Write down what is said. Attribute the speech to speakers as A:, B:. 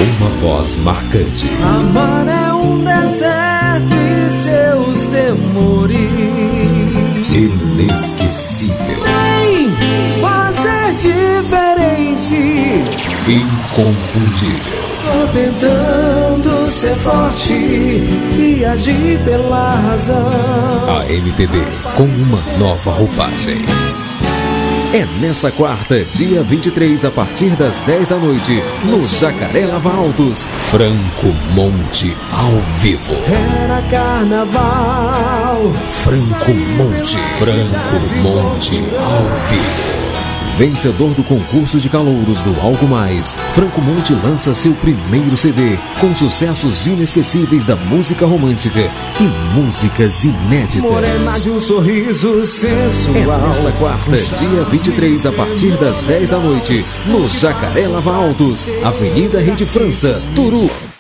A: Uma voz marcante.
B: Amar é um deserto e seus temores.
A: Inesquecível.
B: Vem fazer diferente.
A: Inconfundível.
B: Tô tentando ser forte e agir pela razão.
A: A MPB com uma nova roupagem. É nesta quarta, dia 23, a partir das 10 da noite, no Jacaré Lava Altos, Franco Monte ao vivo.
B: Era carnaval.
A: Franco Monte ao vivo. Vencedor do concurso de calouros do Algo Mais, Franco Monte lança seu primeiro CD com sucessos inesquecíveis da música romântica e músicas inéditas.
B: Morena de um sorriso sensual.
A: É nesta quarta, dia 23, a partir das 10 da noite, no Jacaré Lava Altos, Avenida Rei de França, Turu.